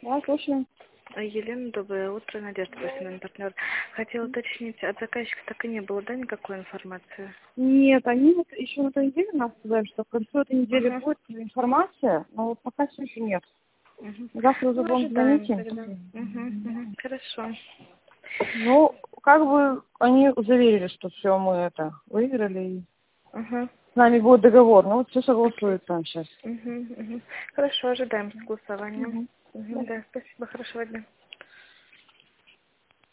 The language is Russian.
Да, слушаю. Елена, доброе утро. Надежда, профессиональный партнер. Хотела уточнить, от заказчика так и не было, да, никакой информации? Нет, они вот еще на этой неделе нас сказали, что к концу этой недели Ага. будет информация, но вот пока все еще нет. Угу. Завтра уже Ну, будем ожидаем звонить им. тогда. Угу. Хорошо. Ну, как бы они заверили, что все мы это выиграли, и Угу. с нами будет договор. Ну, вот все Окей. согласуется сейчас. Угу. Хорошо, ожидаем согласования. Угу. Да, спасибо, хорошего дня.